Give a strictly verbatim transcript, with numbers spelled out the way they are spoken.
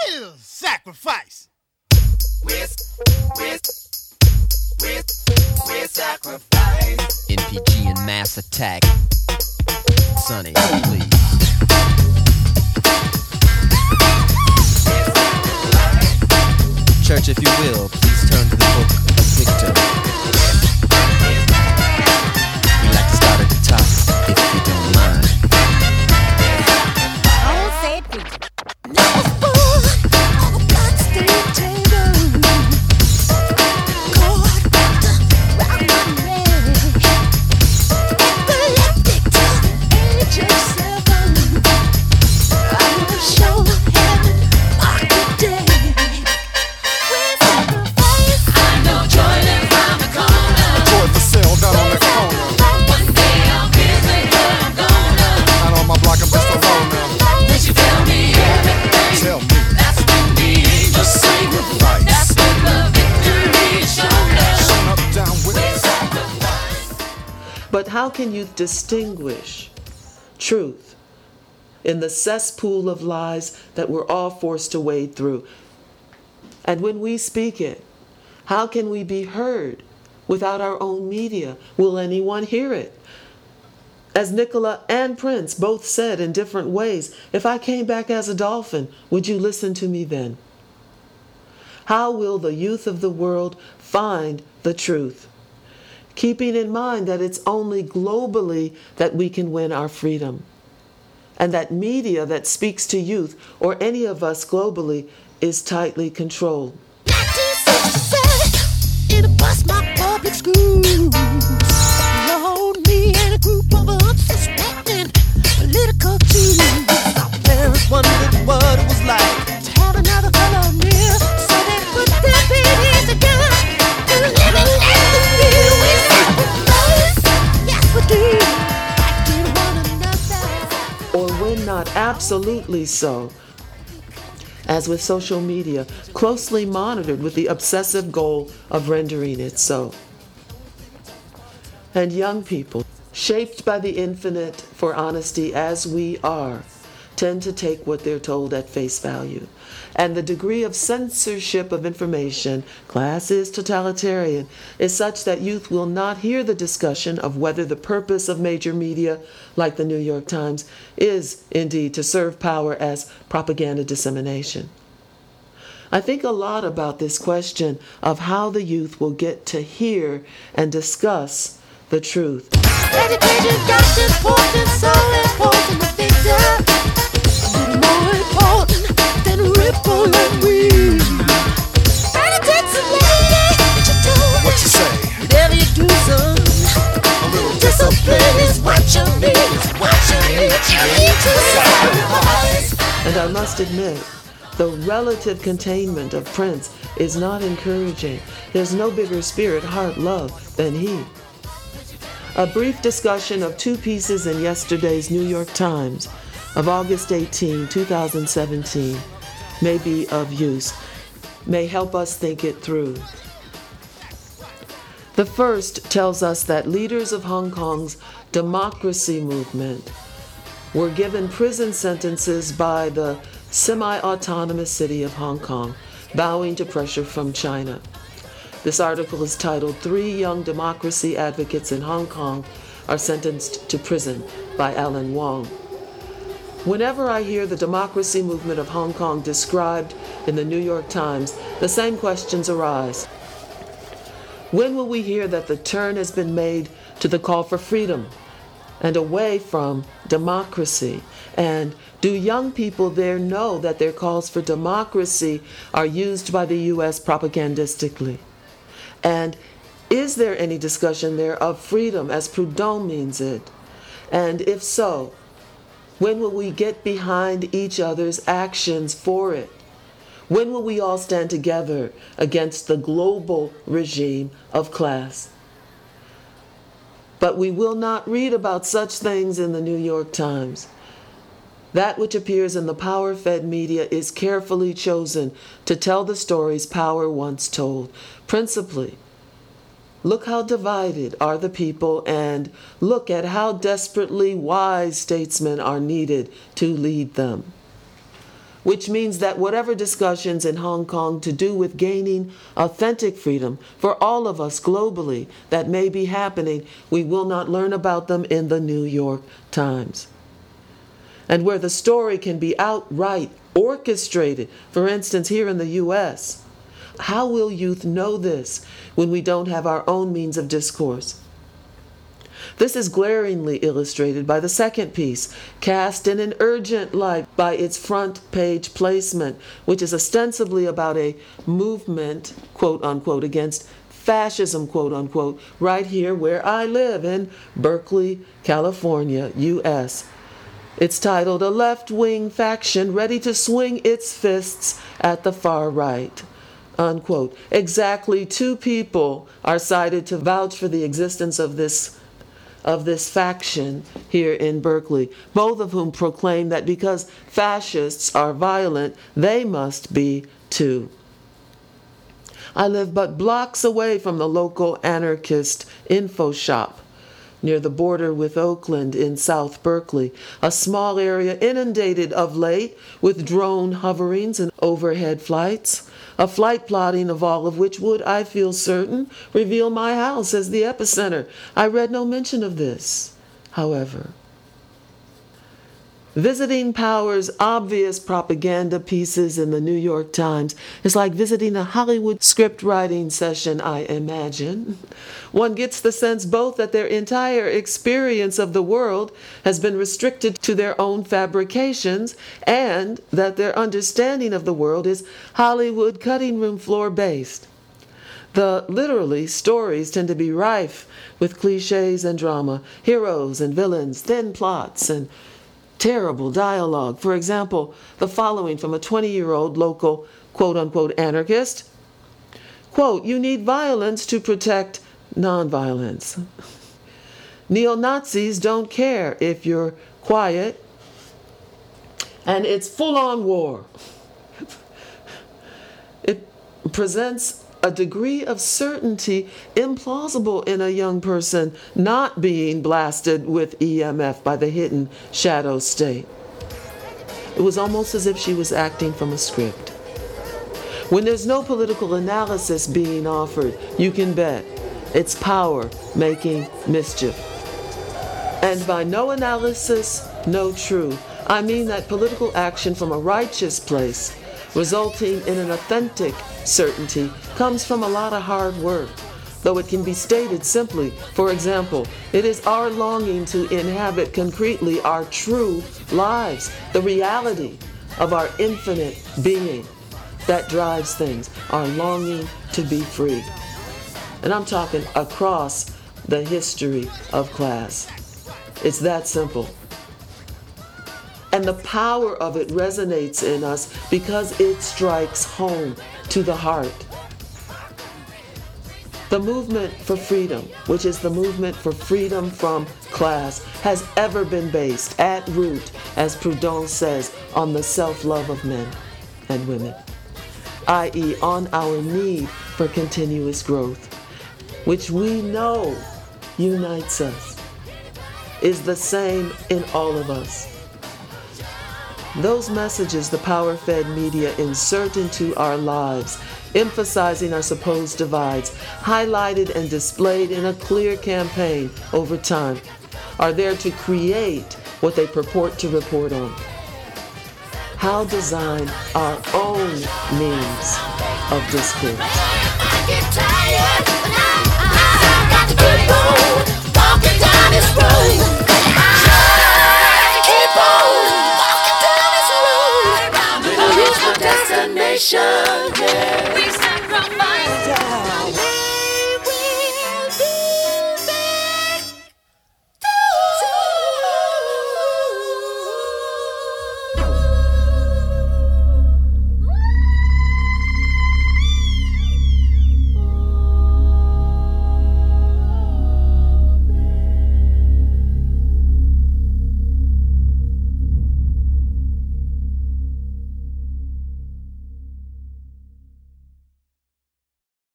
will sacrifice. We're, we're, we're, we're sacrifice. N P G and Mass Attack. Sonny, please. Church, if you will, please turn to the book of Victor. We'd like to start at the top, if you don't mind. I won't say it, preacher. Number four on the backstage table. God, round my leg. Epileptic till age of seven. I will show heaven on the day. With sacrifice, I know joining round the corner. Towards the cell down on the corner. One day I'll visit her, I'm gonna. Out on my block, I'm just alone now. When she tell me everything, Tell me. that's when the angels sing. Sacrifice. That's when the victory is shown up. Shut up, down with it. But how can you distinguish truth in the cesspool of lies that we're all forced to wade through? And when we speak it, how can we be heard without our own media? Will anyone hear it? As Nicola and Prince both said in different ways, if I came back as a dolphin, would you listen to me then? How will the youth of the world find the truth? Keeping in mind that it's only globally that we can win our freedom. And that media that speaks to youth, or any of us globally, is tightly controlled. nineteen sixty-seven, in a bus, my public schools. Lord, me and a group of unsuspecting political Jews. Our parents wondered what it was like to have another color near, so they put their babies together to live in the field. We sacrifice, yes we do, fighting one another. Or when not absolutely so, as with social media, closely monitored with the obsessive goal of rendering it so. And young people, shaped by the infinite for honesty as we are, tend to take what they're told at face value. And the degree of censorship of information, class is totalitarian, is such that youth will not hear the discussion of whether the purpose of major media, like the New York Times, is indeed to serve power as propaganda dissemination. I think a lot about this question of how the youth will get to hear and discuss the truth. Education got important, so important to Victor. More important than ripple and weed. And it takes a lady to do What you say? whatever you do, son. A little Discipline is what you need, is what you need. You need to sacrifice. And I must admit, the relative containment of Prince is not encouraging. There's no bigger spirit, heart, love than he. A brief discussion of two pieces in yesterday's New York Times of August eighteenth, twenty seventeen may be of use, may help us think it through. The first tells us that leaders of Hong Kong's democracy movement were given prison sentences by the semi-autonomous city of Hong Kong, bowing to pressure from China. This article is titled, Three Young Democracy Advocates in Hong Kong Are Sentenced to Prison by Alan Wong. Whenever I hear the democracy movement of Hong Kong described in the New York Times, the same questions arise. When will we hear that the turn has been made to the call for freedom and away from democracy? And do young people there know that their calls for democracy are used by the U S propagandistically? And is there any discussion there of freedom as Proudhon means it? And if so, when will we get behind each other's actions for it? When will we all stand together against the global regime of class? But we will not read about such things in the New York Times. That which appears in the power-fed media is carefully chosen to tell the stories power once told. Principally, look how divided are the people, and look at how desperately wise statesmen are needed to lead them. which means that whatever discussions in Hong Kong to do with gaining authentic freedom for all of us globally that may be happening, we will not learn about them in the New York Times. And where the story can be outright orchestrated, for instance, here in the U S, how will youth know this when we don't have our own means of discourse? This is glaringly illustrated by the second piece, cast in an urgent light by its front page placement, which is ostensibly about a movement, quote unquote, against fascism, quote unquote, right here where I live in Berkeley, California, U S. It's titled A Left-Wing Faction Ready to Swing Its Fists at the Far Right, unquote. Exactly two people are cited to vouch for the existence of this of this faction here in Berkeley, both of whom proclaim that because fascists are violent, they must be too. I live but blocks away from the local anarchist info shop near the border with Oakland in South Berkeley, a small area inundated of late with drone hoverings and overhead flights, a flight plotting of all of which would, I feel certain, reveal my house as the epicenter. I read no mention of this, however. Visiting Power's obvious propaganda pieces in the New York Times is like visiting a Hollywood script writing session, I imagine. One gets the sense both that their entire experience of the world has been restricted to their own fabrications and that their understanding of the world is Hollywood cutting room floor based. The literally stories tend to be rife with cliches and drama, heroes and villains, thin plots, and terrible dialogue. For example, the following from a twenty-year-old local quote-unquote anarchist. Quote, you need violence to protect nonviolence. Neo-Nazis don't care if you're quiet, and it's full-on war. It presents a degree of certainty implausible in a young person not being blasted with E M F by the hidden shadow state. It was almost as if she was acting from a script. When there's no political analysis being offered, you can bet it's power making mischief. And by no analysis, no truth, I mean that political action from a righteous place, resulting in an authentic certainty, comes from a lot of hard work, though it can be stated simply. For example, it is our longing to inhabit concretely our true lives, the reality of our infinite being, that drives things, our longing to be free. And I'm talking across the history of class. It's that simple. And the power of it resonates in us because it strikes home to the heart. The movement for freedom, which is the movement for freedom from class, has ever been based at root, as Proudhon says, on the self-love of men and women, that is on our need for continuous growth, which we know unites us, is the same in all of us. Those messages the power-fed media insert into our lives, emphasizing our supposed divides, highlighted and displayed in a clear campaign over time, are there to create what they purport to report on. How design our own means of discourse. I get tired, but I, I got to keep on walking down this road. I keep on walking down this road. Reach my destination, yeah.